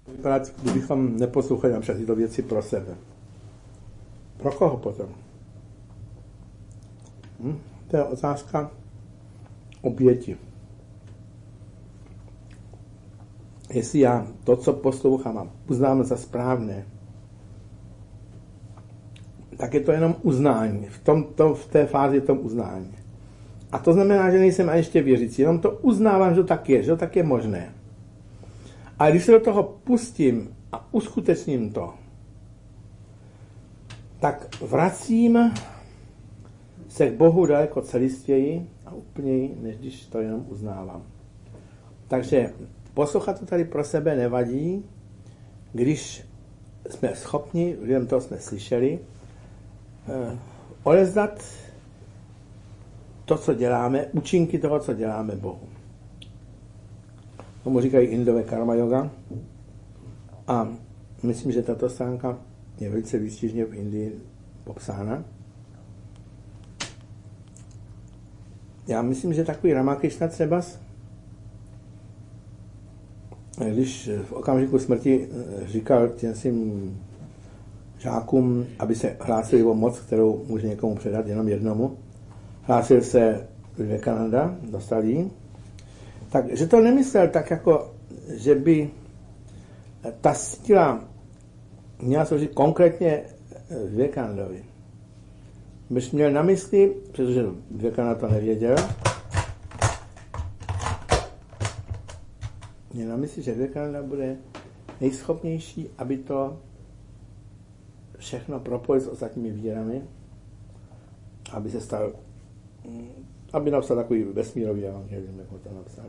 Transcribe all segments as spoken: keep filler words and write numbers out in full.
Vypadat, kdybychom neposlouchali například tyto věci pro sebe. Pro koho potom? Hm? To je otázka oběti. Jestli já to, co poslouchám a uznám za správné, tak je to jenom uznání. V, tom, to, v té fázi je to uznání. A to znamená, že nejsem ani ještě věřící, jenom to uznávám, že to tak je, že to tak je možné. A když se do toho pustím a uskutečním to, tak vracím se k Bohu daleko celistvěji a úplněji, než když to jenom uznávám. Takže poslouchat to tady pro sebe nevadí, když jsme schopni, lidem to jsme slyšeli, eh, odevzdat to, co děláme, účinky toho, co děláme Bohu. Tomu říkají Indové karma yoga. A myslím, že tato stránka je velice výstižně v Indii popsána. Já myslím, že takový Ramakrishna třeba, když v okamžiku smrti říkal těm svým žákům, aby se hlásili o moc, kterou může někomu předat jenom jednomu, hlásil se Vivekananda, dostal jí, takže to nemyslel tak, jako, že by ta síla měla sloužit konkrétně Vivekanandovi. Byš měl na mysli, protože Vivekananda to nevěděl, měl na mysli, že Vivekananda bude nejschopnější, aby to všechno propojil s ostatními vírami, aby se stal, aby napsal takový vesmírový evangelium, jako to napsal.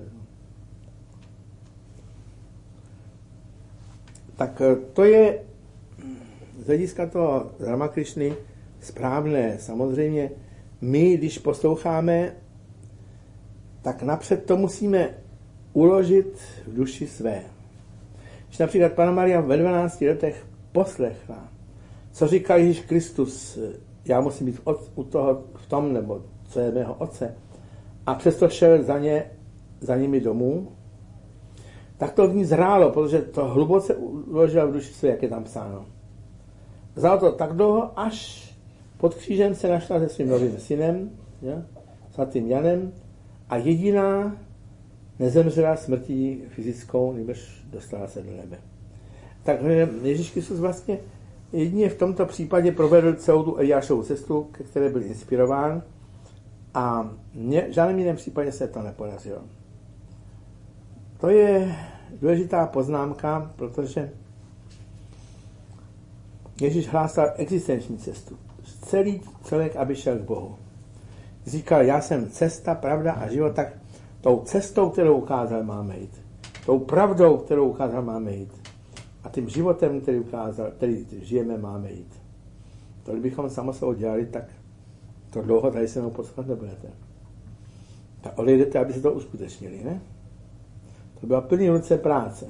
Tak to je z hlediska toho Ramakrishny správné. Samozřejmě my, když posloucháme, tak napřed to musíme uložit v duši své. Když například Panna Maria ve dvanácti letech poslechla, co říkal Ježíš Kristus, já musím být u toho, v tom, nebo co je mého otce, a přesto šel za, ně, za nimi domů, tak to v ní zhrálo, protože to hluboce uložila v duši své, jak je tam psáno. Vzalo to tak dlouho, až pod křížem se našla se svým novým synem, ja, svatým Janem, a jediná nezemřela smrtí fyzickou, nebož dostala se do nebe. Takže Ježíš Kristus vlastně jedině v tomto případě provedl celou tu Eliášovu cestu, ke které byl inspirován, a mně v žádném jiném případě se to nepodařilo. To je důležitá poznámka, protože Ježíš hlásal existenční cestu. Celý člověk, aby šel k Bohu. Říkal, já jsem cesta, pravda a život, tak tou cestou, kterou ukázal, máme jít. Tou pravdou, kterou ukázal, máme jít. A tím životem, který ukázal, který žijeme, máme jít. To, kdybychom samozřejmě dělali, tak to dlouho tady se mnou poslouchat nebudete. Tak odejdete, aby se to uskutečnili, ne? To byla plný ruce práce.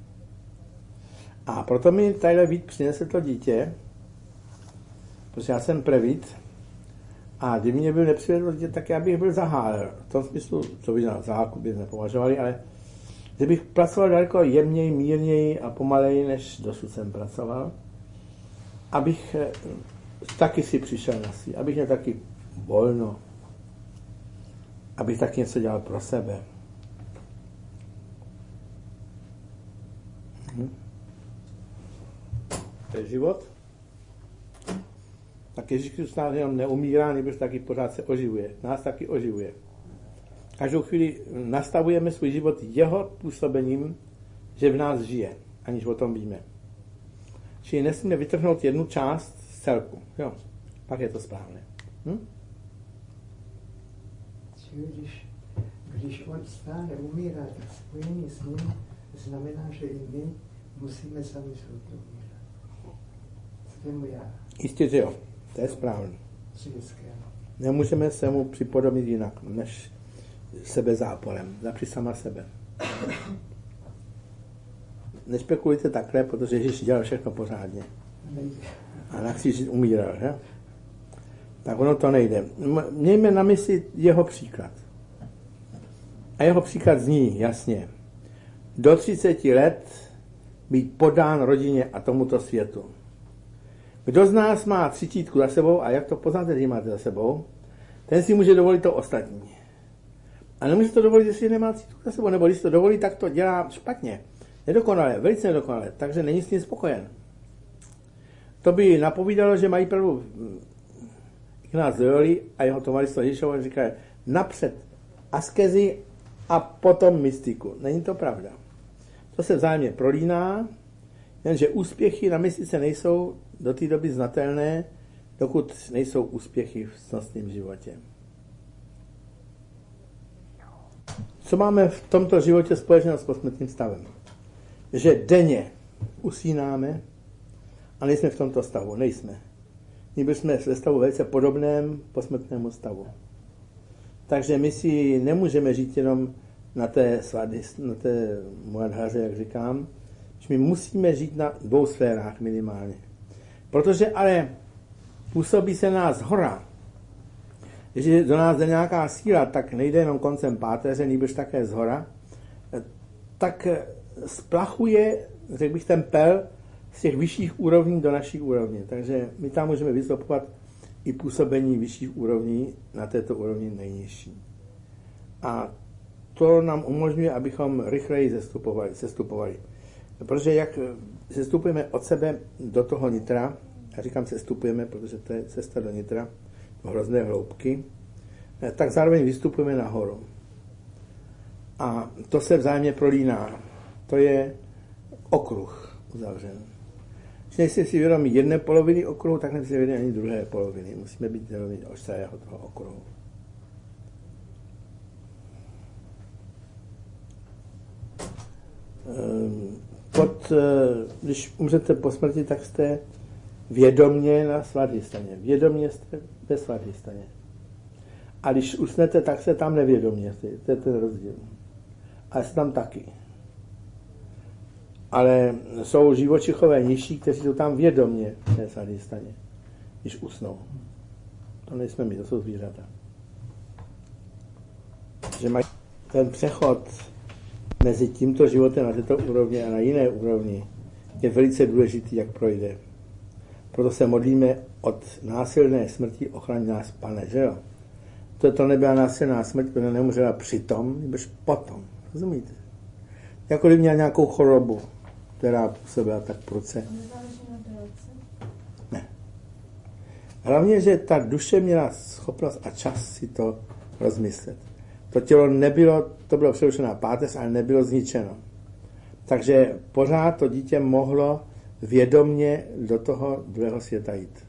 A proto mi tadyhle Vít přinesl to dítě, protože já jsem prevít, a kdyby mě byl nepřivedl dítě, tak já bych byl zahálel. V tom smyslu, co by na zahálku by nepovažovali, ale kdybych pracoval daleko jemněji, mírněji a pomaleji, než dosud jsem pracoval, abych taky si přišel na si, abych měl taky volno, abych taky něco dělal pro sebe. Hm. To je život. Tak Ježíš Kristus nás jenom neumírá, nebož taky pořád se oživuje. Nás taky oživuje. Každou chvíli nastavujeme svůj život jeho působením, že v nás žije, aniž o tom víme. Čili nesmíme vytrhnout jednu část z celku. Jo, pak je to správné. Hm? Čili když, když on stále umírá, tak spojení s ním znamená, že i my musíme sami se umírat. Svému já. Jistě, že jo. To je správné. Nemůžeme se mu připodobnit jinak, než sebezáporem. Zapři sama sebe. Nespekulujte takhle, protože Ježíš dělal všechno pořádně. A na kříži umíral, že? Tak ono to nejde. Mějme na mysli jeho příklad. A jeho příklad zní jasně. Do třiceti let být podán rodině a tomuto světu. Kdo z nás má třicítku za sebou, a jak to poznáte, že máte za sebou, ten si může dovolit to ostatní. A nemůže to dovolit, jestli nemá třicítku za sebou, nebo když to dovolí, tak to dělá špatně. Nedokonale, velice nedokonale, takže není s tím spokojen. To by napovídalo, že mají pravdu Ignác Loyoli a jeho tovaristvo Ježíšovo, říkají napřed askezi a potom mystiku. Není to pravda. To se vzájemně prolíná, jenže úspěchy na mystice nejsou do té doby znatelné, dokud nejsou úspěchy v cnostném životě. Co máme v tomto životě společného s posmrtným stavem? Že denně usínáme a nejsme v tomto stavu. Nejsme. My jsme ve stavu velice podobném posmrtnému stavu. Takže my si nemůžeme žít jenom na té svady, na té muadhaře, jak říkám, že my musíme žít na dvou sférách minimálně. Protože ale působí se nás hora. Když do nás jde nějaká síla, tak nejde jenom koncem páteře, nýbrž také zhora, tak splachuje, řekl bych, ten pel z těch vyšších úrovní do naší úrovně. Takže my tam můžeme vystupovat i působení vyšších úrovní na této úrovni nejnižší. A to nám umožňuje, abychom rychleji zestupovali, sestupovali. Protože jak sestupujeme od sebe do toho nitra, já říkám sestupujeme, protože to je cesta do nitra, do hrozné hloubky, tak zároveň vystupujeme nahoru. A to se vzájemně prolíná. To je okruh uzavřen. Když nejsi si vědomí jedné poloviny okruhu, tak nejsi vědomí ani druhé poloviny. Musíme být vědomí celého toho okruhu. Pod, když umřete po smrti, tak jste vědomně na svadhystaně. Vědomně jste ve svadhystaně. A když usnete, tak se tam nevědomně. To je ten rozdíl. Ale jste tam taky. Ale jsou živočichové nižší, kteří jsou tam vědomně v té svadhystaně, když usnou. To nejsme my, to jsou zvířata. Že mají ten přechod mezi tímto životem na této úrovni a na jiné úrovni je velice důležitý, jak projde. Proto se modlíme od násilné smrti ochraň nás, Pane, že jo? To, to nebyla násilná smrt, protože neumřela přitom, nebož potom. Rozumíte? Jako kdyby měla nějakou chorobu, která působila tak prudce. Ne. Hlavně, že ta duše měla schopnost a čas si to rozmyslet. To tělo nebylo, to bylo přerušená páteř, ale nebylo zničeno. Takže pořád to dítě mohlo vědomně do toho druhého světa jít.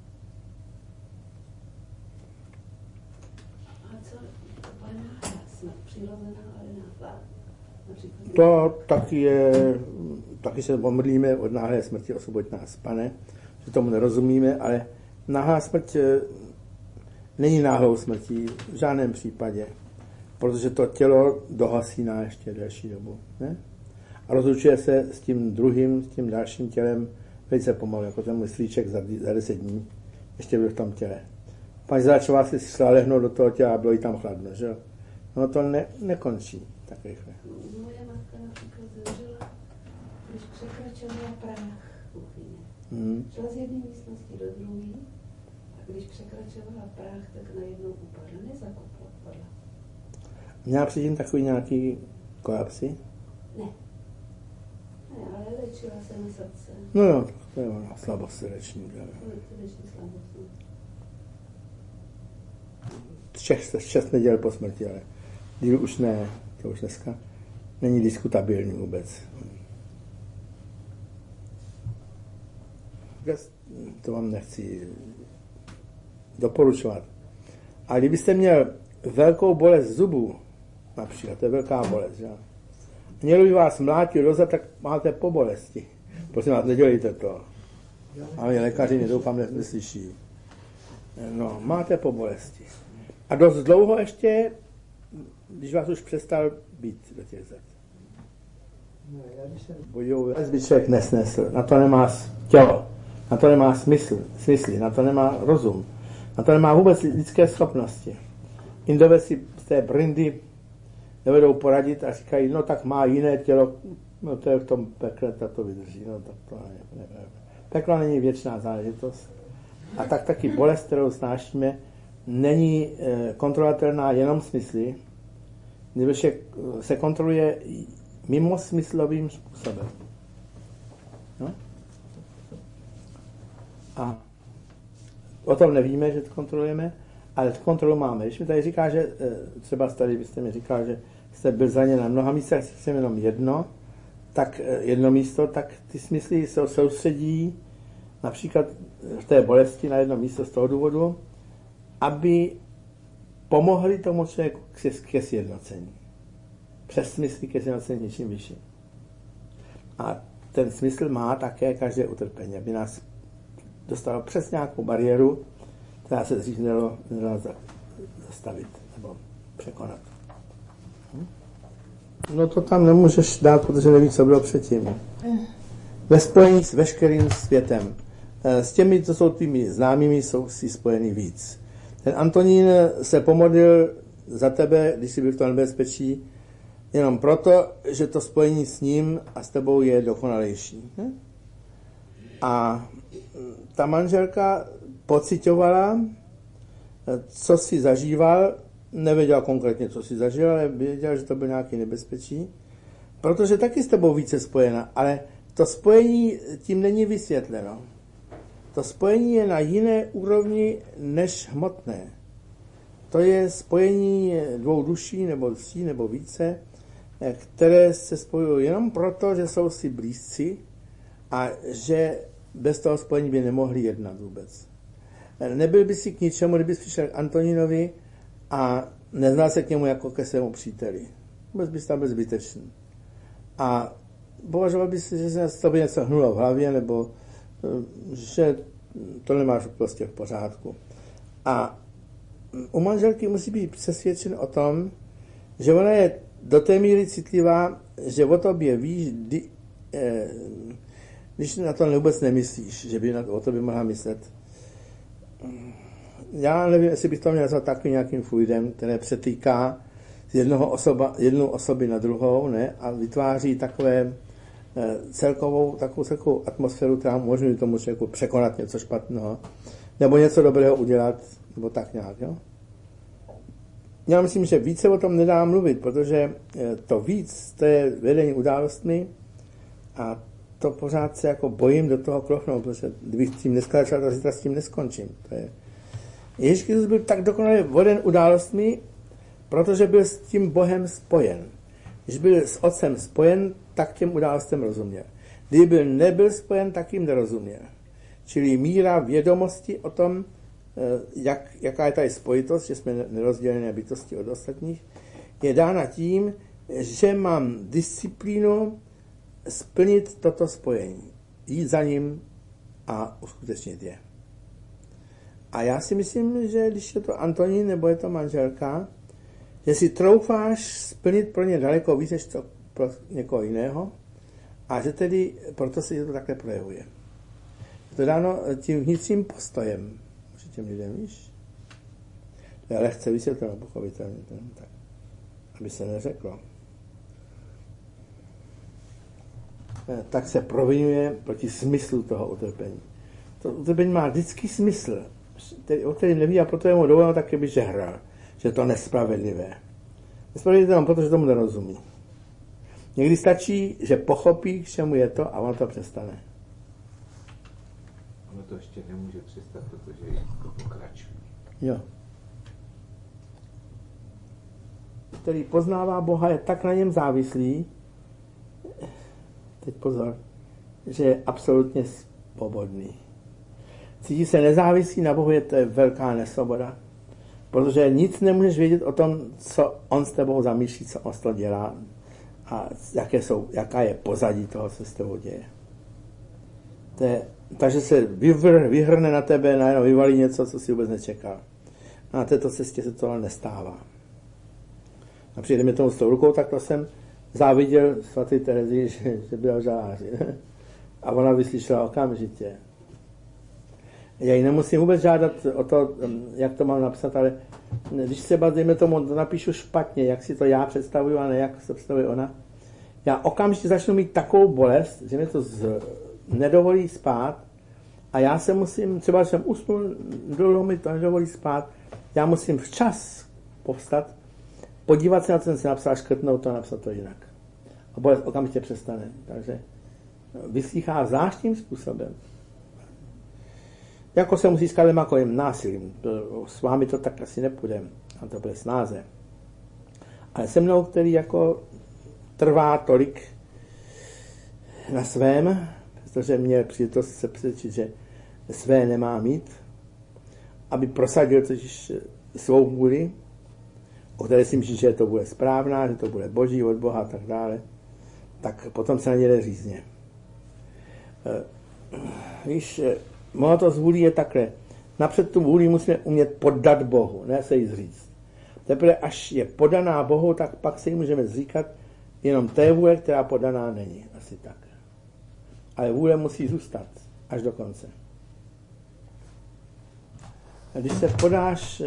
A co to přirozená, ale náhlá? To taky je, taky se pomodlíme od náhlé smrti, osvoboď nás, Pane, že tomu nerozumíme, ale náhlá smrt není náhlou smrtí v žádném případě, protože to tělo dohasíná ještě delší dobu, ne? A rozlučuje se s tím druhým, s tím dalším tělem velice pomalu, jako ten můj slíček za, za deset dní, ještě byl v tom těle. Paní Zráčová si šla lehnout do toho těla a bylo jí tam chladno, že jo? No to ne, nekončí tak rychle. Moje matka například zemřela, když překračovala práh kuchyně. Hmm. Šla z jedné místnosti do druhé a když překračovala práh, tak najednou upadla, nezakopla, upadla. Měla předtím takový nějaký kolapsy? Ne. Ne, ale léčila se na srdce. No jo, to je ona, slabost srdeční. Srdeční slabost. Šest, šest neděl po smrti, ale díl už ne, to už dneska není diskutabilní vůbec. To vám nechci doporučovat. A kdybyste měl velkou bolest zubů, například, to je velká bolest, že? Měl by vás mlátit do zad, tak máte po bolesti. Prosím vás, nedělejte to. A mě lékaři mě doufám neslyší. No, máte po bolesti. A dost dlouho ještě, když vás už přestal být do těch zad. Bojové by člověk nesnesl. Na to nemá tělo. Na to nemá smysl, smysly. Na to nemá rozum. Na to nemá vůbec lidské schopnosti. Indové si z té brindy nevedou poradit a říkají, no tak má jiné tělo, No to je v tom pekle, ta to vydrží, no tak to ne, ne, ne. Pekla není věčná záležitost. A tak taky bolest, kterou snášíme, není e, kontrolovatelná jenom smysly, nebož se kontroluje mimo smyslovým způsobem. No? A o tom nevíme, že to kontrolujeme, ale tu kontrolu máme. Když mi tady říká, že třeba tady byste mi říkal, že jste byl zraněn na mnoha místech, jsem jenom jedno, tak jedno místo, tak ty smysly se soustředí například v té bolesti na jedno místo z toho důvodu, aby pomohli tomu člověku ke sjednocení. Přes smysly ke sjednocení něčím vyšším. A ten smysl má také každé utrpení, aby nás dostalo přes nějakou bariéru, která se dřív nedala zastavit nebo překonat. Hm? No to tam nemůžeš dát, protože nevíš, co bylo předtím. Ve spojení s veškerým světem. S těmi, co jsou tvými známými, jsou si spojený víc. Ten Antonín se pomodlil za tebe, když jsi byl v tom nebezpečí, jenom proto, že to spojení s ním a s tebou je dokonalejší. Ne? A ta manželka pocitovala, co si zažíval, nevěděla konkrétně, co si zažil, ale věděla, že to byl nějaký nebezpečí, protože taky s tebou více spojena, ale to spojení tím není vysvětleno. To spojení je na jiné úrovni než hmotné. To je spojení dvou duší, nebo tří, nebo více, které se spojují jenom proto, že jsou si blízci a že bez toho spojení by nemohli jednat vůbec. Nebyl by si k ničemu, kdybys přišel k Antonínovi a neznal se k němu jako ke svému příteli. Vůbec bys tam byl zbytečný. A považoval bys, že se s tobě něco hnulo v hlavě, nebo že to nemáš prostě v pořádku. A u manželky musí být přesvědčen o tom, že ona je do té míry citlivá, že o tobě víš, kdy, eh, když na to vůbec nemyslíš, že by na to, o tobě mohla myslet. Já nevím, jestli bych to měl nazvat takovým nějakým fluidem, které přetýká z jednoho osoba, jednu osoby na druhou, ne, a vytváří takové eh, celkovou, takovou celkovou atmosféru, která umožňuje tomu člověku překonat něco špatného, nebo něco dobrého udělat, nebo tak nějak, jo. Já myslím, že více o tom nedá mluvit, protože to víc, to je vedení událostmi a to pořád se jako bojím do toho klochnout, protože kdybych s tím dneska začal, tak zítra s tím neskončím. To je. Ježíš Kristus byl tak dokonale voden událostmi, protože byl s tím Bohem spojen. Když byl s Otcem spojen, tak těm událostem rozuměl. Kdyby byl nebyl spojen, tak jim nerozuměl. Čili míra vědomosti o tom, Jak, jaká je tady spojitost, že jsme nerozdělené bytosti od ostatních, je dána tím, že mám disciplínu splnit toto spojení. Jít za ním a uskutečnit je. A já si myslím, že když je to Antonín nebo je to manželka, že si troufáš splnit pro ně daleko víc, než to pro někoho jiného a že tedy proto se to takhle projevuje. Je to dáno tím vnitřním postojem těm lidem, víš? To je lehce vysvětleno, pochopitelně, tak, aby se neřeklo. Tak se provinuje proti smyslu toho utrpení. To utrpení má vždycky smysl, o kterém neví a proto je mu dovoleno tak, keby žehral, že to nespravedlivé. Nespravedlivé jenom proto, že tomu nerozumí. Někdy stačí, že pochopí, k čemu je to a on to přestane. Ono to ještě nemůže přestat, protože to pokračuje. Jo. Který poznává Boha, je tak na něm závislý, teď pozor, že je absolutně svobodný. Cítí se nezávislý na Bohu, je to je velká nesvoboda. Protože nic nemůžeš vědět o tom, co on s tebou zamýšlí, co on s to dělá a jaké jsou, jaká je pozadí toho, co s tebou děje. To je, takže se vyvr, vyhrne na tebe, najednou vyvalí něco, co si vůbec nečekal. A na této cestě se to ale nestává. A přijde mi tomu s tou rukou, tak to jsem záviděl svaté Terezii, že, že byla v žaláři. A ona vyslyšela okamžitě. Já ji nemusím vůbec žádat o to, jak to mám napsat, ale když třeba, dejme tomu, napíšu špatně, jak si to já představuju, a ne jak se představuje ona, já okamžitě začnu mít takovou bolest, že mi to z, nedovolí spát a já se musím, třeba jsem usnul, dlouho mi to nedovolí spát, já musím včas povstat, podívat se na to, co jsem napsal, škrtnout to a napsat to jinak. A bolest okamžitě přestane. Takže vyslýchá zvláštním způsobem. Jako se musí s Karlem Makovým násilím. S vámi to tak asi nepůjde. A to bude snáze. Ale se mnou, který jako trvá tolik na svém, protože mě příležitost se přesvědčit, že své nemá mít, aby prosadil totiž svou vůli, o které si myslí, že to bude správná, že to bude boží od Boha a tak dále, tak potom se na ně jde řízně. Víš, moho to z vůli je takhle. Napřed tu vůli musíme umět poddat Bohu, ne se jí zříct. Teprve až je podaná Bohu, tak pak se jí můžeme zříkat jenom té vůle, která podaná není. Asi tak. Ale vůle musí zůstat až do konce. A když se podáš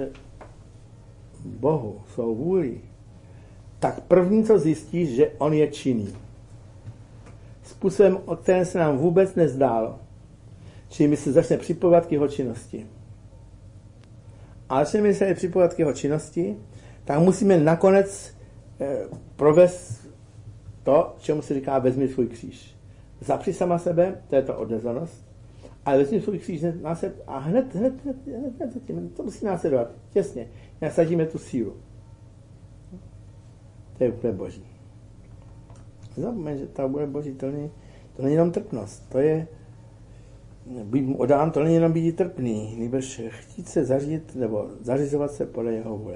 Bohu svou vůli, tak první, co zjistíš, že on je činný. Způsobem, o kterém se nám vůbec nezdálo. Čili my se začne připojovat k jeho činnosti. Ale když my se připojovat k jeho činnosti, tak musíme nakonec eh, provést to, čemu se říká vezmi svůj kříž. Zapři sama sebe, to je to odnezanost, ale vezmi svůj kříž násed, a hned, hned, hned, hned, hned zatím, to musí následovat, těsně, nasadíme tu sílu. To je úplně boží. Zapomeň, že ta bude boží, to není, to není jenom trpnost, to je být mu odán, to není jenom být trpný, nýbrž chtít se zařídit nebo zařizovat se podle jeho vůle.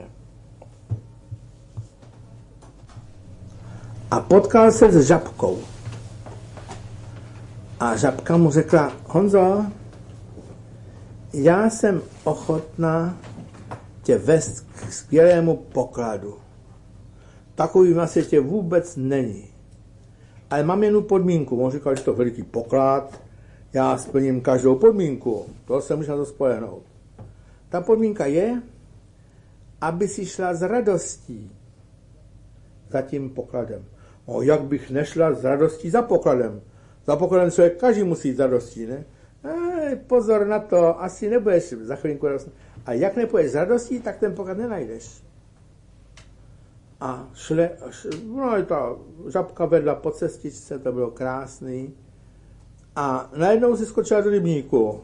A potkal se s žabkou. A žabka mu řekla, Honzo, já jsem ochotná tě vést k skvělému pokladu. Takový na světě vůbec není. Ale mám jednu podmínku. On říkal, že to je veliký poklad, já splním každou podmínku. To se může na to spolehnout. Ta podmínka je, aby si šla s radostí za tím pokladem. O, jak bych nešla s radostí za pokladem? Za pokladem člověk každý musí jít s radostí, ne? Ej, pozor na to, asi nebudeš za chvilinku radostný. A jak nepůjdeš s radostí, tak ten poklad nenajdeš. A šle, šle no, ta žabka vedla po cestičce, to bylo krásný. A najednou si skočila do rybníku.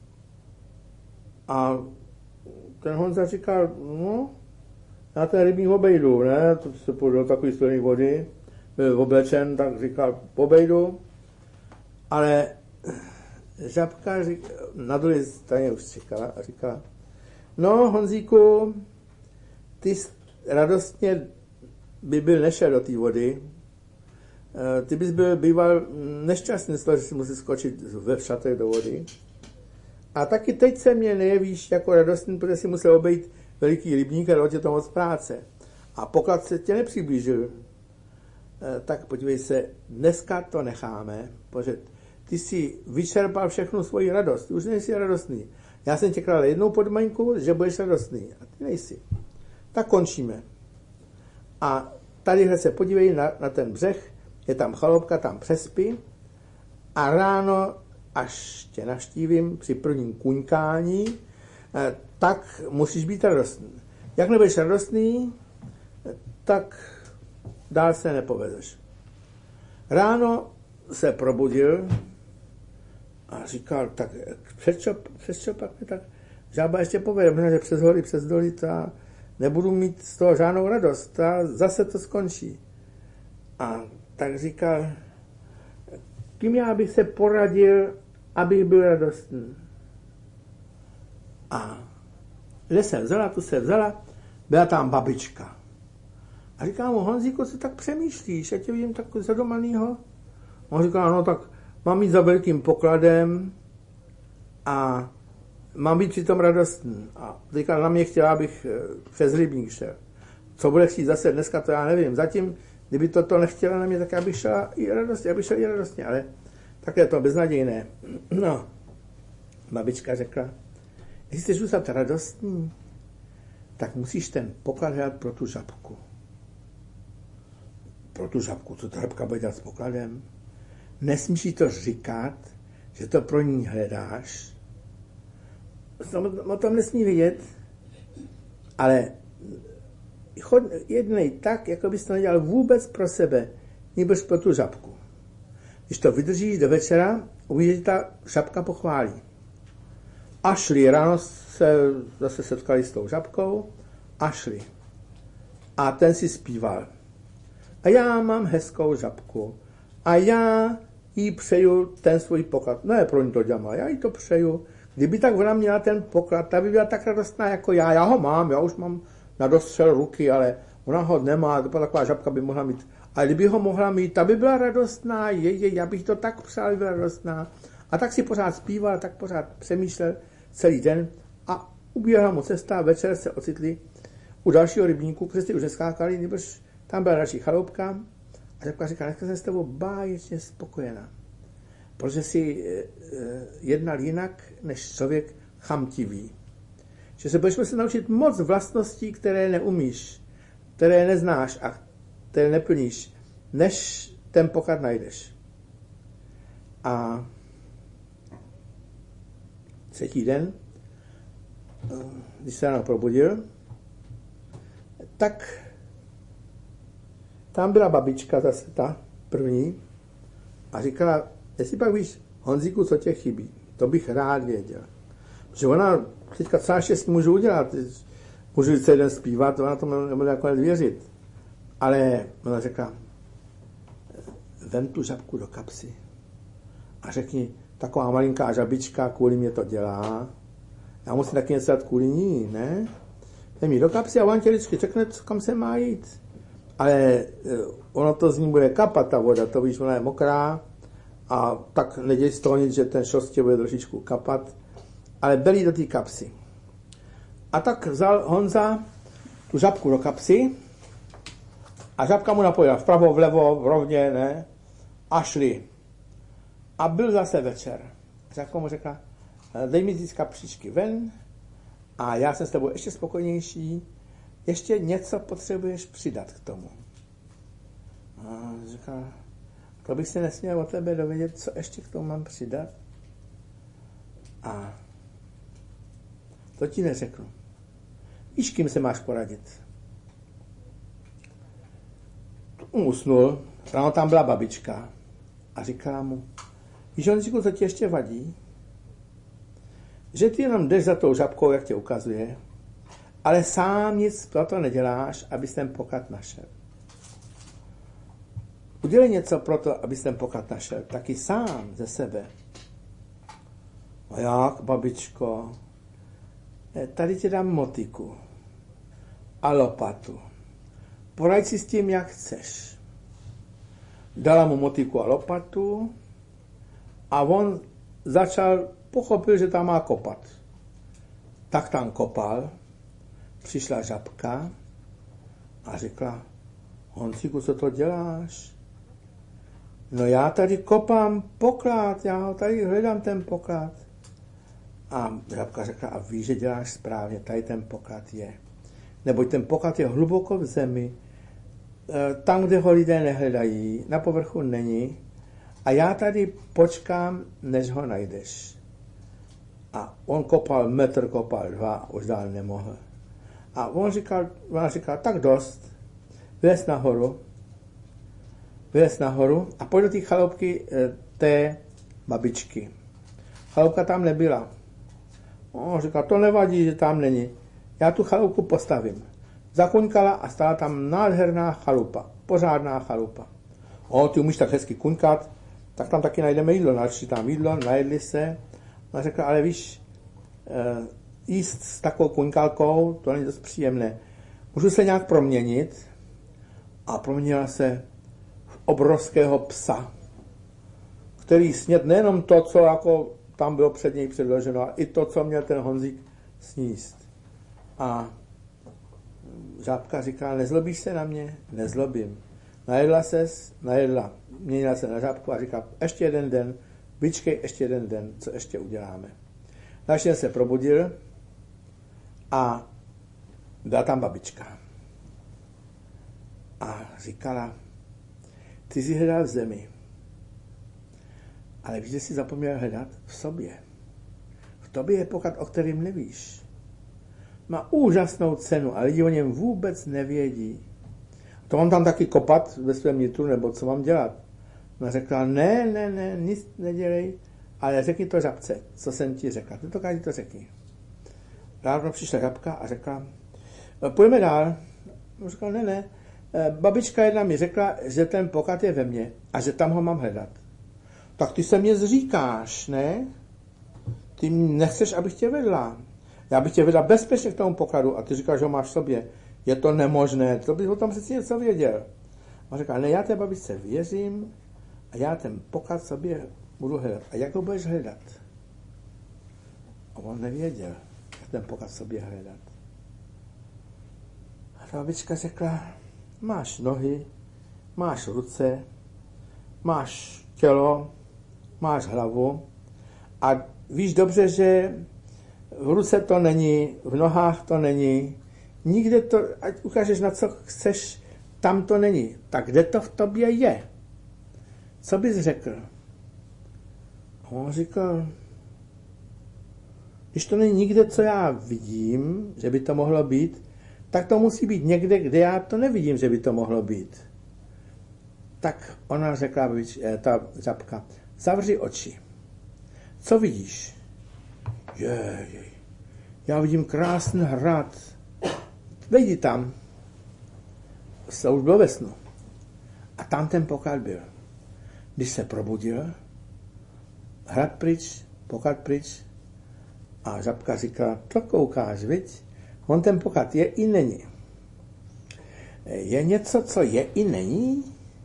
A ten Honza říkal, no, já ten rybník obejdu, ne? To se půjdu do takový studený vody. Byl oblečen, tak říkal, obejdu. Ale žabka řík, na druhé straně už čekala a říkala, no, Honzíku, ty radostně by byl nešel do té vody, ty bys byl býval nešťastný z toho, že si musí skočit ve šatech do vody. A taky teď se mě nejevíš jako radostný, protože si musel obejít veliký rybník a dalo tě to moc práce. A poklad se tě nepřiblížil. Tak podívej se, dneska to necháme, protože ty jsi vyčerpal všechnu svoji radost, už nejsi radostný. Já jsem tě kladl jednou podmínku, že budeš radostný, a ty nejsi. Tak končíme. A tadyhle se podívej na, na ten břeh, je tam chaloupka, tam přespí a ráno, až tě navštívím při prvním kuňkání, tak musíš být radostný. Jak nebudeš radostný, tak dál se nepovedeš. Ráno se probudil a říkal, tak přes čo, přes čo pak mi tak žába ještě povede, že přes hory, přes doly, ta nebudu mít z toho žádnou radost, a zase to skončí. A tak říkal, kým já bych se poradil, abych byl radostný. A kde se vzala, tu se vzala, byla tam babička. A říká mu, Honzíku, co tak přemýšlíš, já tě vidím tak zadomanýho. On říká, no tak mám jít za velkým pokladem a mám být přitom radostný. A říká, na mě chtěla, abych přes rybník šel. Co bude chtít zase dneska, to já nevím. Zatím, kdyby toto nechtěla na mě, tak já bych šel i radostně, já bych šel i radostně, ale takhle je to beznadějné. No, babička řekla, jestli chceš zůstat radostný, tak musíš ten poklad hledat pro tu žabku. pro tu žabku, co ta žabka bude dělat s pokladem. Nesmíš jí to říkat, že to pro ní hledáš. O tom nesmí vědět, ale jednej tak, jako bys to nedělal vůbec pro sebe, nebož pro tu žabku. Když to vydržíš do večera, uvidíš, že ta žabka pochválí. A šli, ráno se zase setkali s tou žabkou a šli. A ten si zpíval. A já mám hezkou žabku. A já jí přeju ten svůj poklad. Ne, pro ní to dělám, já jí to přeju. Kdyby tak ona měla ten poklad, ta by byla tak radostná jako já. Já ho mám, já už mám na dostřel ruky, ale ona ho nemá. To taková žabka by mohla mít. A kdyby ho mohla mít, ta by byla radostná. Je, je, já bych to tak přál, by byla radostná. A tak si pořád zpíval, tak pořád přemýšlel celý den a ubíhala mu cesta, večer se ocitli u dalšího rybníku, protože už neskákali, nebož tam byla další chaloupka a žabka říká, dneska jsem s tebou báječně spokojená, protože jsi jednal jinak, než člověk chamtivý. Že se budeš muset naučit moc vlastností, které neumíš, které neznáš a které neplníš, než ten poklad najdeš. A třetí den, když se ráno probudil, tak tam byla babička zase ta první a říkala, jestli pak víš, Honzíku, co tě chybí, to bych rád věděl. Protože ona teďka třeba šest můžu udělat, můžu celý den zpívat, ona to nebude nakonec věřit. Ale ona řekla, vem tu žabku do kapsy a řekni, taková malinká žabička kvůli mě to dělá, já musím taky něco dát kvůli ní, ne? Vem ji do kapsy a on tě vždycky řekne, kam se má jít. Ale ono to z ní bude kapat, ta voda, to víš, ona je mokrá a tak neděj z toho nic, že ten šost tě bude trošičku kapat, ale belí do té kapsy. A tak vzal Honza tu žabku do kapsy a žabka mu napojila vpravo, vlevo, v rovně, ne? A šli. A byl zase večer. Žabka mu řekla, dej mi z kapříčky ven a já jsem s tebou ještě spokojnější, ještě něco potřebuješ přidat k tomu. A říká, to bych se nesměl od tebe dovědět, co ještě k tomu mám přidat. A to ti neřeknu. Víš, kým se máš poradit. Usnul, ráno tam byla babička a říkala mu, víš, Honzíku, co ti ještě vadí? Že ty jenom jdeš za tou žabkou, jak tě ukazuje, ale sám nic pro to neděláš, abys ten poklad našel. Udělej něco pro to, abys ten poklad našel, taky sám ze sebe. A jak, babičko? Tady ti dám motiku a lopatu. Poraď si s tím, jak chceš. Dala mu motiku a lopatu a on začal, pochopil, že tam má kopat. Tak tam kopal, přišla žabka a řekla, Honzíku, co to děláš? No já tady kopám poklad, já ho tady hledám ten poklad. A žabka řekla, a víš, že děláš správně, tady ten poklad je. Neboť ten poklad je hluboko v zemi, tam, kde ho lidé nehledají, na povrchu není. A já tady počkám, než ho najdeš. A on kopal metr, kopal dva, už dál nemohl. A on říkal, ona říkala, tak dost, vylez nahoru, vylez nahoru a pojď do té chaloupky té babičky. Chaloupka tam nebyla. On říkal, to nevadí, že tam není. Já tu chaloupku postavím. Zakuňkala a stála tam nádherná chalupa, pořádná chalupa. O, ty umíš tak hezky kuňkat, tak tam taky najdeme jídlo. Našli tam jídlo, najedli se. Ona řekla, ale víš, e, jíst s takovou kuňkalkou, to není dost příjemné. Můžu se nějak proměnit? A proměnila se v obrovského psa, který sněd nejenom to, co jako tam bylo před něj předloženo, ale i to, co měl ten Honzík sníst. A žábka říká, nezlobíš se na mě? Nezlobím. Najedla ses, najedla, měnila se na žábku a říká, ještě jeden den, vyčkej ještě jeden den, co ještě uděláme. Další den se probudil a byla tam babička. A říkala, ty jsi hledal v zemi. Ale víš, že jsi zapomněl hledat v sobě. V tobě je poklad, o kterým nevíš. Má úžasnou cenu a lidi o něm vůbec nevědí. To mám tam taky kopat ve svém nitru, nebo co mám dělat? Ona řekla, ne, ne, ne, nic nedělej, ale řekni to žabce, co jsem ti řekla. Ty to každý to řekni. Ráno přišla žabka a řekla, pojďme dál. On řekl, ne, ne, babička jedna mi řekla, že ten poklad je ve mně a že tam ho mám hledat. Tak ty se mě zříkáš, ne? Ty nechceš, abych tě vedla. Já bych tě vedla bezpečně k tomu pokladu a ty říkáš, že ho máš v sobě. Je to nemožné, to bys o tom přeci něco věděl. On říká, ne, já té babičce věřím a já ten poklad sobě budu hledat. A jak ho budeš hledat? A on nevěděl, jak ten poklad sobě hledat. A ta babička řekla, máš nohy, máš ruce, máš tělo, máš hlavu a víš dobře, že v ruce to není, v nohách to není, nikde to, ať ukážeš na co chceš, tam to není. Tak kde to v tobě je? Co bys řekl? A on říkal, když to není nikde, co já vidím, že by to mohlo být, tak to musí být někde, kde já to nevidím, že by to mohlo být. Tak ona řekla, ta žabka, zavři oči. Co vidíš? Jej, já vidím krásný hrad. Vejdi tam. Se už bylo ve snu. A tam ten poklad byl. Když se probudil, hrad pryč, poklad pryč, a žabka říká, to koukáš, viď? On ten poklad je i není. Je něco, co je i není?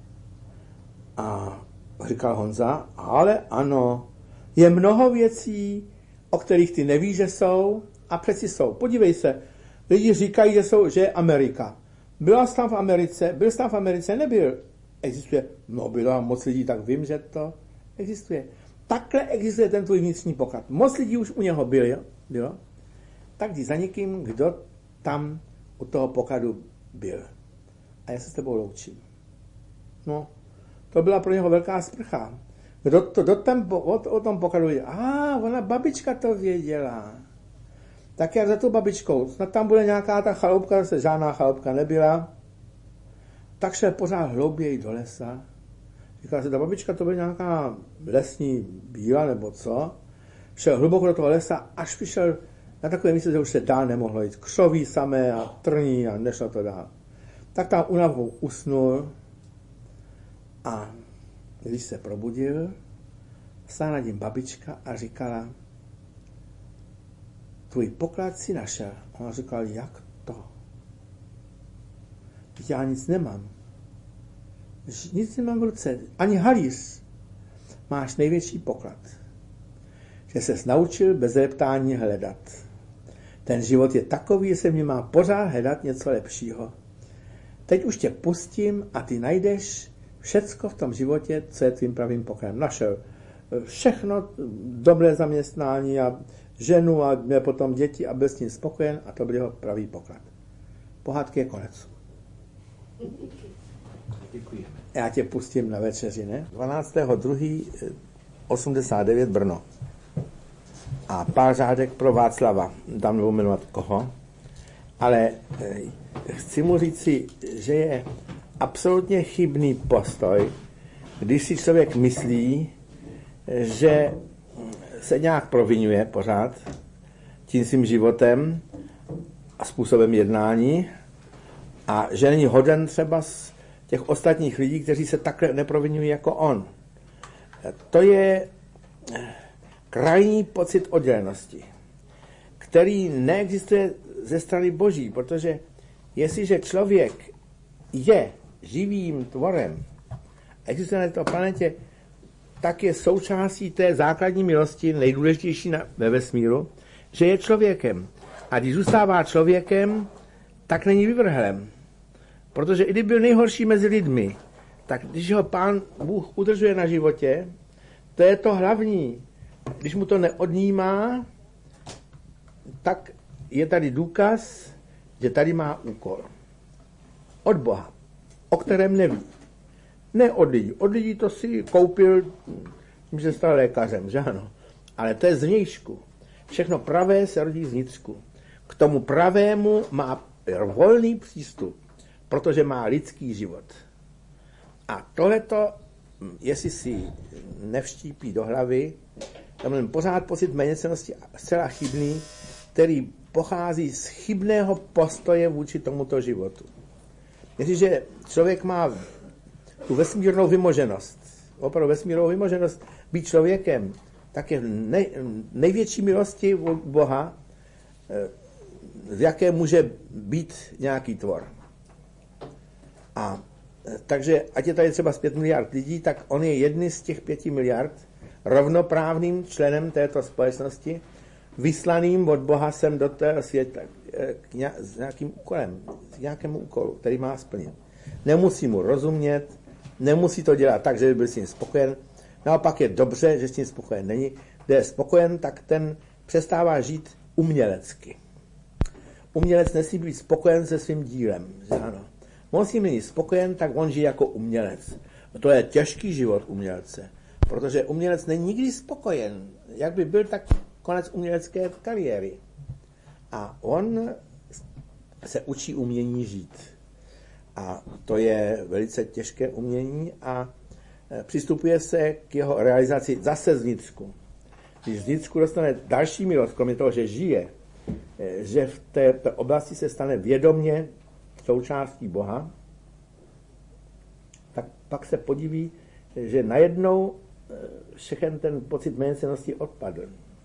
A říkal Honza, ale ano, je mnoho věcí, o kterých ty nevíš, že jsou, a přeci jsou. Podívej se, lidi říkají, že jsou, že je Amerika. Byla jsi tam v Americe, byl jsi tam v Americe, nebyl. Existuje, no bylo moc lidí, tak vím, že to existuje. Takhle existuje ten tvůj vnitřní poklad. Moc lidí už u něho bylo, bylo. Tak jdi za někým, kdo tam u toho pokladu byl. A já se s tebou loučím. No, to byla pro něho velká sprcha. Kdo to, do tam, o, o tom pokladu věděl? A, ona babička to věděla. Tak jak za tou babičkou, snad tam bude nějaká ta chaloupka, zase žádná chaloupka nebyla. Tak šel pořád hlouběji do lesa. Říkala se, ta babička to byla nějaká lesní bíla nebo co. Šel hluboko do toho lesa, až přišel na takové místo, že už se dál nemohlo jít. Křoví samé a trní a nešlo to dál. Tak tam unavou usnul a když se probudil, stála nad ním babička a říkala, tvůj poklad si našel. A on říkal, jak to? Já nic nemám. Nic nemám v ruce. Ani halíř. Máš největší poklad. Že ses naučil bez reptání hledat. Ten život je takový, že se v něm má pořád hledat něco lepšího. Teď už tě pustím a ty najdeš všecko v tom životě, co je tvým pravým pokladem. Našel všechno, dobré zaměstnání a ženu a měl potom děti a byl s tím spokojen a to byl jeho pravý poklad. Pohádky je konec. Děkujeme. Já tě pustím na večeři, ne? dvanáctého druhého osmdesát devět Brno. A pár řádek pro Václava. Dám nebudu jmenovat koho. Ale chci mu říci, že je absolutně chybný postoj, když si člověk myslí, že se nějak provinuje pořád tím svým životem a způsobem jednání a že není hoden třeba z těch ostatních lidí, kteří se takhle neprovinují jako on. To je krajní pocit oddělenosti, který neexistuje ze strany Boží, protože jestliže člověk je živým tvorem, existuje na této planetě, tak je součástí té základní milosti, nejdůležitější na, ve vesmíru, že je člověkem. A když zůstává člověkem, tak není vyvrhelem. Protože i kdyby byl nejhorší mezi lidmi, tak když ho Pán Bůh udržuje na životě, to je to hlavní. Když mu to neodnímá, tak je tady důkaz, že tady má úkol. Od Boha, o kterém neví. Ne od lidí. Od lidí to si koupil, že se stal lékařem, že ano. Ale to je zvnějšku. Všechno pravé se rodí zvnitřku. K tomu pravému má volný přístup, protože má lidský život. A tohleto, jestli si nevštípí do hlavy, tam pořád pocit méněcennosti zcela chybný, který pochází z chybného postoje vůči tomuto životu. Jestliže člověk má tu vesmírnou vymoženost, opravdu vesmírnou vymoženost být člověkem, tak je nej, největší milosti od Boha, v jaké může být nějaký tvor. A takže, ať je tady třeba z pět miliard lidí, tak on je jedný z těch pěti miliard rovnoprávným členem této společnosti, vyslaným od Boha sem do toho světa s nějakým úkolem, s nějakému úkolu, který má splnit. Nemusí mu rozumět, nemusí to dělat tak, že by byl s ním spokojen. Naopak je dobře, že s tím spokojen není. Kde je spokojen, tak ten přestává žít umělecky. Umělec nesmí být spokojen se svým dílem. Že ano. Musí být spokojen, tak on žije jako umělec. To je těžký život umělce, protože umělec není nikdy spokojen. Jak by byl, tak konec umělecké kariéry. A on se učí umění žít. A to je velice těžké umění a přistupuje se k jeho realizaci zase zvnitřku. Když zvnitřku dostane další milost, kromě toho, že žije, že v té, té oblasti se stane vědomě součástí Boha, tak pak se podiví, že najednou všechen ten pocit méněcennosti odpadl.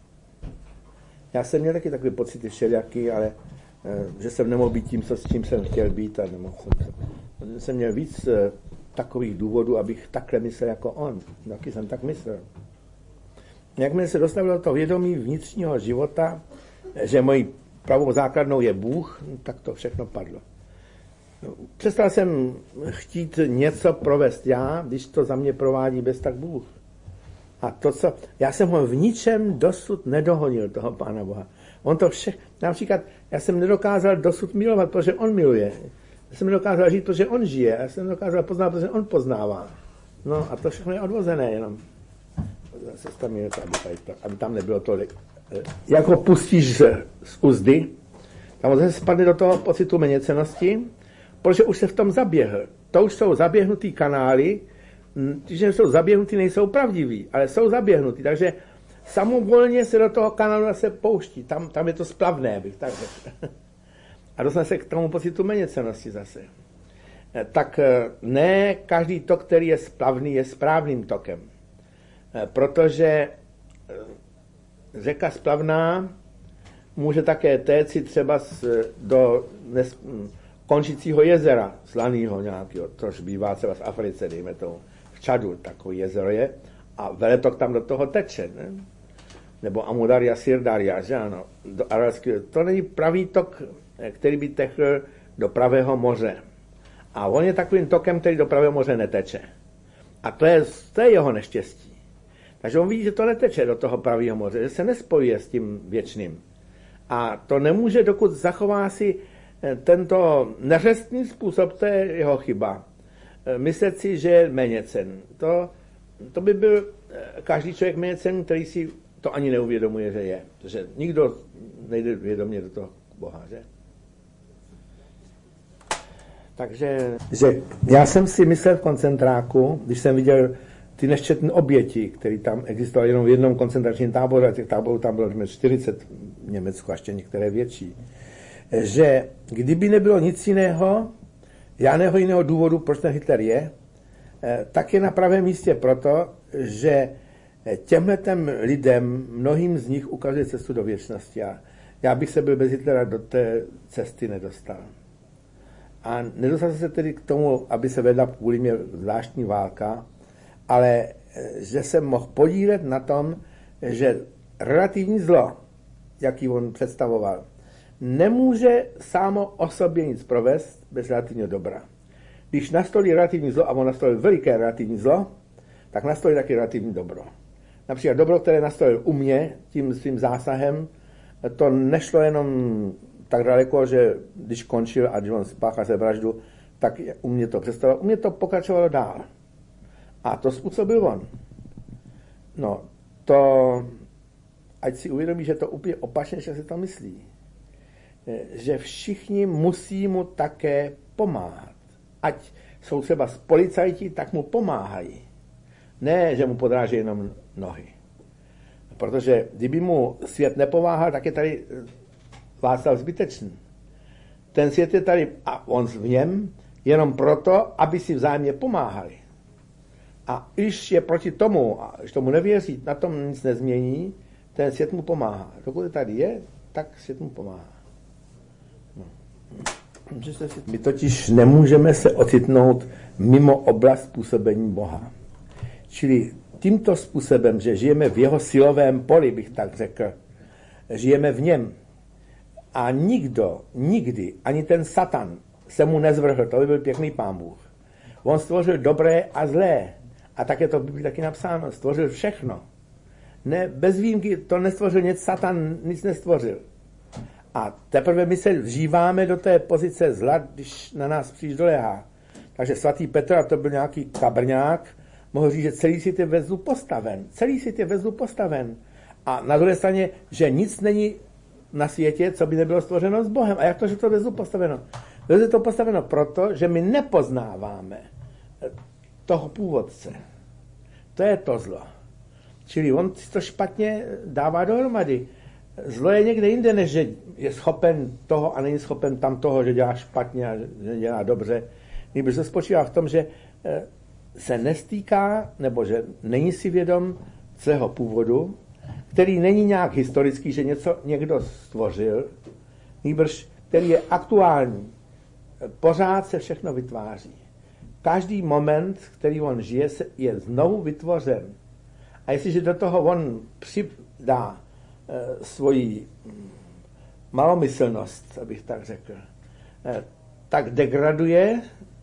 Já jsem měl taky takové pocity všelijaký, ale že jsem nemohl být tím, s čím jsem chtěl být, a nemohl jsem, jsem měl víc takových důvodů, abych takhle myslel jako on. Taky jsem tak myslel. Jakmile se dostavilo to vědomí vnitřního života, že mojí pravou základnou je Bůh, tak to všechno padlo. Přestal jsem chtít něco provést já, když to za mě provádí bez tak Bůh. A to, co... Já jsem ho v ničem dosud nedohonil, toho Pána Boha. On to vše... Například, já jsem nedokázal dosud milovat, protože on miluje. Já jsem nedokázal žít, protože on žije. Já jsem nedokázal poznat, protože on poznává. No a to všechno je odvozené jenom. Zase tam je to, aby, tady to, aby tam nebylo tolik. Jak ho pustíš z uzdy, tam zase spadne do toho pocitu méněcennosti, protože už se v tom zaběhl. To už jsou zaběhnutý kanály, když jsou zaběhnutý, nejsou pravdiví, ale jsou zaběhnutý, takže samovolně se do toho kanálu se pouští. Tam, tam je to splavné, bych tak řekl. A dostane se k tomu pocitu méněcennosti zase. Tak ne každý tok, který je splavný, je správným tokem. Protože řeka splavná může také téci třeba do nes, končícího jezera, slaného nějakého, což bývá třeba v Africe, dejme tomu, v Čadu takový jezero je, a veletok tam do toho teče, ne? Nebo Amudarja, Sirdarja, že ano, do aralského. To není pravý tok, který by techl do pravého moře. A on je takovým tokem, který do pravého moře neteče. A to je, to je jeho neštěstí. Takže on vidí, že to neteče do toho pravého moře, že se nespojuje s tím věčným. A to nemůže, dokud zachová si tento neřestný způsob, to je jeho chyba. Myslet si, že je méněcen. To, to by byl každý člověk méněcen, který si to ani neuvědomuje, že je. Protože nikdo nejde vědomě do toho Boha, že? Takže že já jsem si myslel v koncentráku, když jsem viděl ty neščetné oběti, které tam existovaly jenom v jednom koncentračním táboře, a těch táborů tam bylo čtyřicet v Německu, a ještě některé větší, že kdyby nebylo nic jiného, žádného jiného důvodu, proč ten Hitler je, tak je na pravém místě proto, že těmhletem lidem, mnohým z nich ukazuje cestu do věčnosti. A já bych se byl bez Hitlera do té cesty nedostal. A nedostal se tedy k tomu, aby se vedla kvůli mě zvláštní válka, ale že jsem mohl podílet na tom, že relativní zlo, jaký on představoval, nemůže samo o sobě nic provést bez relativního dobra. Když nastolí relativní zlo, a on nastolil veliké relativní zlo, tak nastolí taky relativní dobro. Například dobro, které nastolil u mě tím svým zásahem, to nešlo jenom tak daleko, že když končil a když on spáchal se vraždu, tak u mě to přestalo. U mě to pokračovalo dál. A to způsobil on. No, to, ať si uvědomí, že to úplně opačně, že se to myslí. Že všichni musí mu také pomáhat. Ať jsou třeba z policajti, tak mu pomáhají. Ne, že mu podráží jenom nohy. Protože kdyby mu svět nepomáhal, tak je tady Václav zbytečný. Ten svět je tady a on v něm jenom proto, aby si vzájemně pomáhali. A když je proti tomu, a když tomu nevěří, na tom nic nezmění, ten svět mu pomáhá. Dokud tady je, tak svět mu pomáhá. No. My totiž nemůžeme se ocitnout mimo oblast působení Boha. Čili tímto způsobem, že žijeme v jeho silovém poli, bych tak řekl, žijeme v něm. A nikdo, nikdy, ani ten Satan se mu nezvrhl, to by byl pěkný Pán Bůh. On stvořil dobré a zlé. A tak je to v Biblii taky napsáno, stvořil všechno. Ne, bez výjimky to nestvořil nic, Satan nic nestvořil. A teprve my se vžíváme do té pozice zla, když na nás příliš doléhá. Takže svatý Petr, a to byl nějaký kabrňák, mohl říct, že celý svět je ve zlu postaven. Celý svět je ve zlu postaven. A na druhé straně, že nic není na světě, co by nebylo stvořeno s Bohem. A jak to, že to ve zlu postaveno? Ve zlu je to postaveno proto, že my nepoznáváme toho původce. To je to zlo. Čili on si to špatně dává dohromady. Zlo je někde jinde, než že je schopen toho a není schopen tam toho, že dělá špatně a že dělá dobře. Nýbrž to spočívá v tom, že se nestýká, nebo že není si vědom svého původu, který není nějak historický, že něco někdo stvořil, nýbrž který je aktuální. Pořád se všechno vytváří. Každý moment, který on žije, je znovu vytvořen. A jestliže do toho on přidá e, svoji malomyslnost, abych tak řekl, e, tak degraduje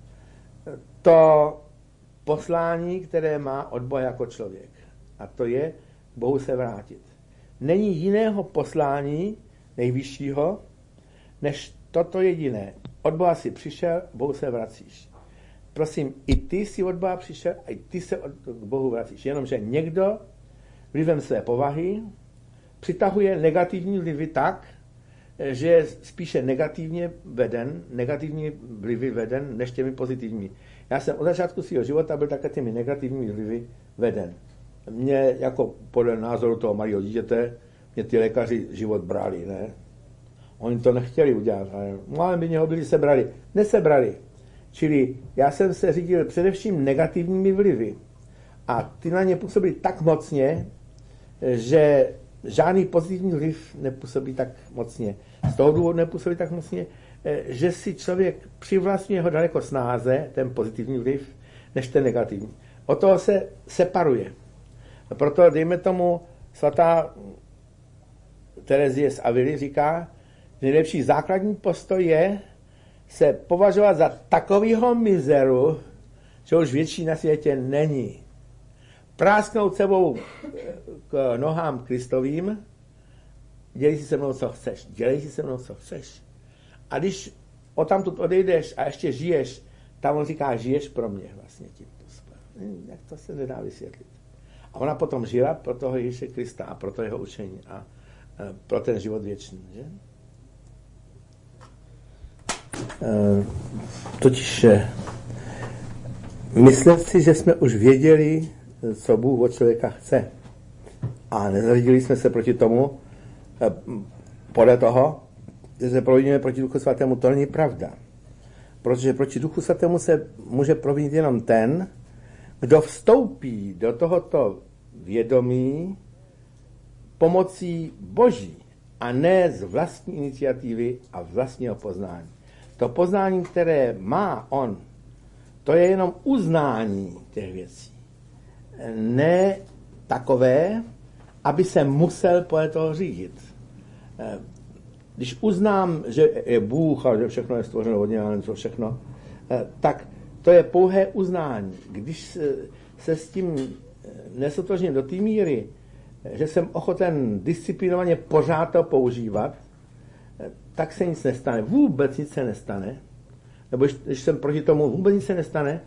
to poslání, které má od Boha jako člověk. A to je Bohu se vrátit. Není jiného poslání nejvyššího, než toto jediné. Od Boha si přišel, Bohu se vracíš. Prosím, i ty jsi od Boha přišel, a i ty se od, k Bohu vracíš. Jenomže někdo vlivem své povahy přitahuje negativní vlivy tak, že je spíše negativně veden, negativní vlivy veden, než těmi pozitivními. Já jsem od začátku svého života byl také těmi negativními vlivy veden. Mě, jako podle názoru toho malého dítěte, mě ty lékaři život brali, ne? Oni to nechtěli udělat, ale málem by mě ho byli sebrali. Nesebrali. Čili já jsem se řídil především negativními vlivy. A ty na ně působí tak mocně, že žádný pozitivní vliv nepůsobí tak mocně. Z toho důvodu nepůsobí tak mocně, že si člověk přivlastňuje ho daleko snáze, ten pozitivní vliv, než ten negativní. Od toho se separuje. Proto, dejme tomu, svatá Terezie z Avily říká, že nejlepší základní postoj je se považovat za takovýho mizeru, že už větší na světě není. Prásknout sebou k nohám Kristovým, dělej si se mnou, co chceš. Dělej si se mnou, co chceš. A když odtamtud odejdeš a ještě žiješ, tam on říká, žiješ pro mě vlastně tímto způsobem. Jak to se nedá vysvětlit. A ona potom žila pro toho Ježíše Krista a pro to jeho učení a pro ten život věčný. Že? Totiž myslet si, že jsme už věděli, co Bůh od člověka chce. A nezařídili jsme se proti tomu, podle toho, že se proviníme proti Duchu Svatému, to není pravda. Protože proti Duchu Svatému se může provinit jenom ten, kdo vstoupí do tohoto vědomí pomocí Boží a ne z vlastní iniciativy a vlastního poznání. To poznání, které má on, to je jenom uznání těch věcí. Ne takové, aby se musel podle toho řídit. Když uznám, že je Bůh a že všechno je stvořeno od něj, něco všechno, tak to je pouhé uznání. Když se s tím nesotožním do té míry, že jsem ochoten disciplinovaně pořád to používat, tak se nic nestane. Vůbec nic se nestane. Nebo když, když jsem proti tomu, vůbec nic se nestane,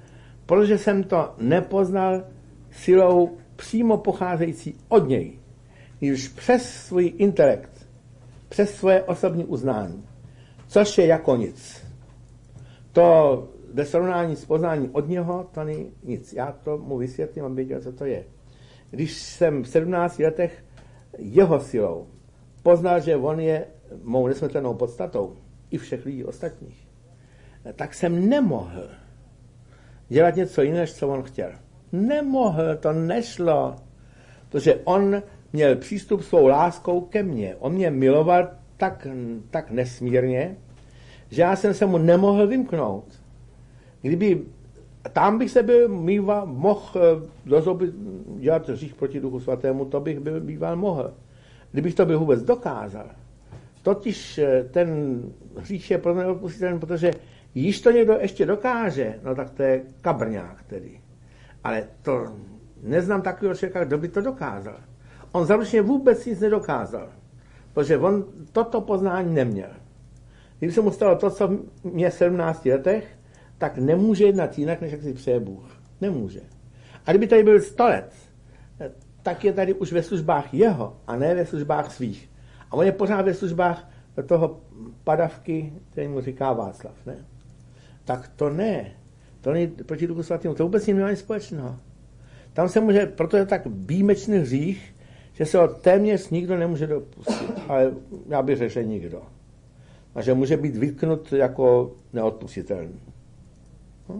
protože jsem to nepoznal silou přímo pocházející od něj, když přes svůj intelekt, přes svoje osobní uznání, což je jako nic. To ve srovnání s poznáním od něho, to není nic. Já to mu vysvětlím, aby věděl, co to je. Když jsem v sedmnácti letech jeho silou poznal, že on je mou nesmrtelnou podstatou i všech lidí ostatních, tak jsem nemohl dělat něco jiného, než co on chtěl. Nemohl, to nešlo, protože on měl přístup svou láskou ke mně. On mě miloval tak, tak nesmírně, že já jsem se mu nemohl vymknout. Kdyby tam bych se byl mýval, mohl dozobit, dělat hřích proti Duchu Svatému, to bych byl býval mohl. Kdybych to byl vůbec dokázal. Totiž ten hřích je pro mě neodpustitelný, protože již to někdo ještě dokáže, no tak to je kabrňák tedy. Ale to neznám takového člověka, kdo by to dokázal. On zaručně vůbec nic nedokázal, protože on toto poznání neměl. Kdyby se mu stalo to, co mě v sedmnácti letech, tak nemůže jednat jinak, než jak si přeje Bůh. Nemůže. A kdyby tady byl sto let, tak je tady už ve službách jeho a ne ve službách svých. A on je pořád ve službách toho padavky, který mu říká Václav. Ne? Tak to ne. To není proti Duchu Svatému. To vůbec nemá nic společného. Tam se může, proto je tak výjimečný hřích, že se ho téměř nikdo nemůže dopustit. Ale já bych řekl, že nikdo. A že může být vytknut jako neodpustitelný. Hm?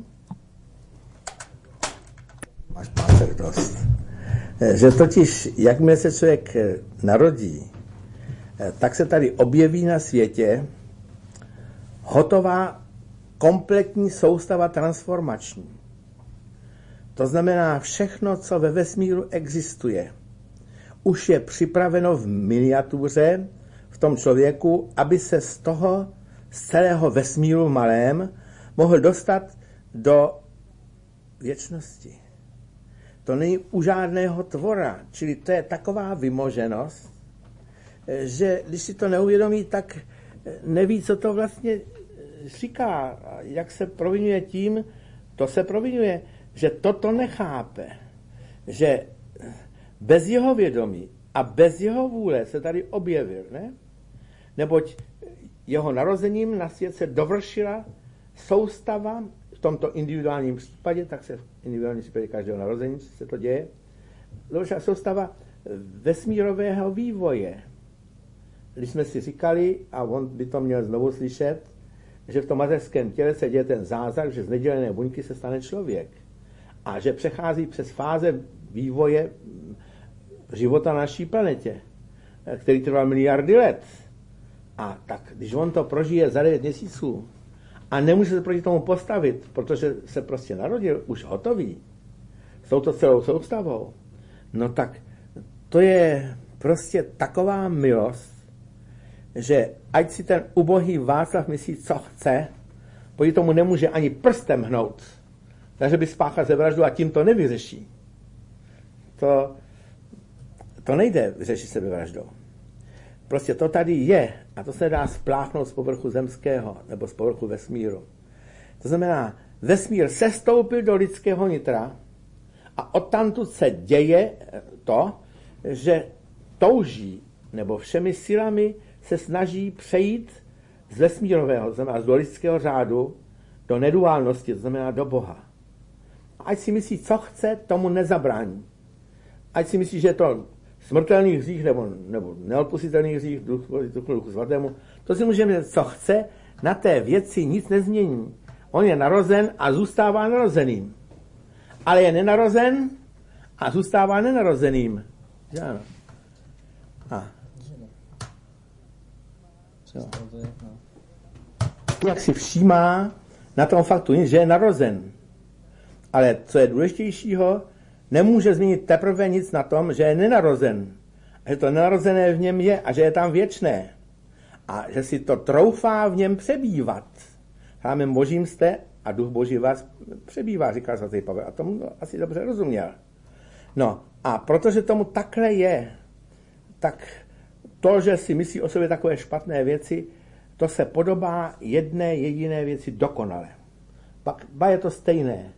Máš pátek dost. Že totiž, jakmile se člověk narodí, tak se tady objeví na světě hotová kompletní soustava transformační. To znamená, všechno, co ve vesmíru existuje, už je připraveno v miniatuře v tom člověku, aby se z toho, z celého vesmíru malém, mohl dostat do věčnosti. To není u žádného tvora, čili to je taková vymoženost, že když si to neuvědomí, tak neví, co to vlastně říká, jak se provinuje tím, to se provinuje, že toto nechápe, že bez jeho vědomí a bez jeho vůle se tady objevil, ne? Neboť jeho narozením na svět se dovršila soustava, v tomto individuálním případě, tak se v individuálním případě každého narození se to děje, dovršila soustava vesmírového vývoje. Když jsme si říkali, a on by to měl znovu slyšet, že v tom mateřském těle se děje ten zázrak, že z nedělené buňky se stane člověk. A že přechází přes fáze vývoje života na naší planetě, který trval miliardy let. A tak, když on to prožije za devět měsíců a nemůže se proti tomu postavit, protože se prostě narodil, už hotový, s touto celou soustavou, no tak to je prostě taková milost, že ať si ten ubohý Václav myslí, co chce, proti tomu nemůže ani prstem hnout, takže by spáchal sebevraždu a tím to nevyřeší. To, to nejde vyřešit sebevraždou. Prostě to tady je a to se dá spláchnout z povrchu zemského nebo z povrchu vesmíru. To znamená, vesmír sestoupil do lidského nitra a odtamtud se děje to, že touží nebo všemi silami se snaží přejít z vesmírového, to znamená z lidského řádu, do neduálnosti, to znamená do Boha. Ať si myslí, co chce, tomu nezabrání. Ať si myslí, že je to smrtelný hřích nebo, nebo neodpustitelný hřích Duchu, Duchu Svatému, to si můžeme říct, co chce, na té věci nic nezmění. On je narozen a zůstává narozeným. Ale je nenarozen a zůstává nenarozeným. Že ano? A. Jo. Jak si všímá na tom faktu, že je narozen. Ale co je důležitějšího, nemůže změnit teprve nic na tom, že je nenarozen. A že to nenarozené v něm je a že je tam věčné. A že si to troufá v něm přebývat. Chrámem Božím jste a Duch Boží vás přebývá, říká svatý Pavel. A tomu asi dobře rozuměl. No a protože tomu takhle je, tak to, že si myslí o sobě takové špatné věci, to se podobá jedné jediné věci dokonale. Pak ba je to stejné,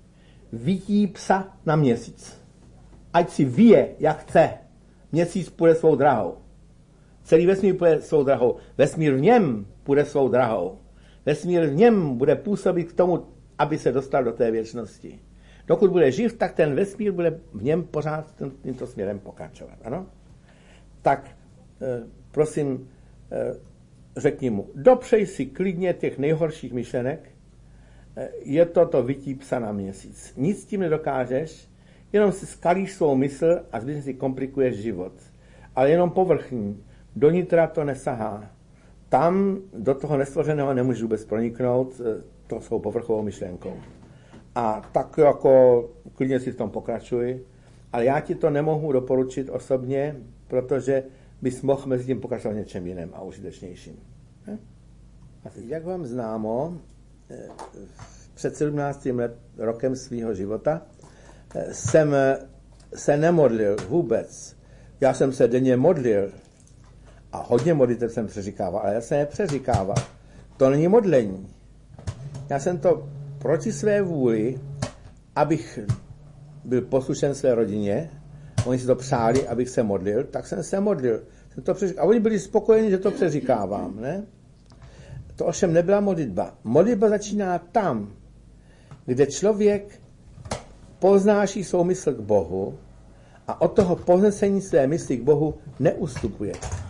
vití psa na měsíc. Ať si vyje, jak chce. Měsíc půjde svou drahou. Celý vesmír půjde svou drahou. Vesmír v něm půjde svou drahou. Vesmír v něm bude působit k tomu, aby se dostal do té věčnosti. Dokud bude živ, tak ten vesmír bude v něm pořád tímto směrem pokračovat. Ano? Tak eh, prosím, eh, řekni mu, dopřej si klidně těch nejhorších myšlenek, eh, je to to vytí psa na měsíc. Nic s tím nedokážeš, jenom si skalíš svou mysl a zbytečně si komplikuješ život. Ale jenom povrchní, do nitra to nesahá. Tam do toho nestvořeného nemůžeš vůbec proniknout, eh, to svou povrchovou myšlenkou. A tak jako klidně si v tom pokračuj, ale já ti to nemohu doporučit osobně, protože bys mohl mezi tím pokračovat něčem jiném a užitečnějším. A teď, jak vám známo, před sedmnáctým let, rokem svého života jsem se nemodlil vůbec. Já jsem se denně modlil a hodně modlitev jsem přeříkával, ale já jsem je přeříkával. To není modlení. Já jsem to proti své vůli, abych byl poslušen své rodině, oni si to přáli, abych se modlil, tak jsem se modlil. Jsem to přeříkával. A oni byli spokojeni, že to přeříkávám. Ne? To ovšem nebyla modlitba. Modlitba začíná tam, kde člověk poznáší svou mysl k Bohu a od toho povznesení své mysli k Bohu neustupuje.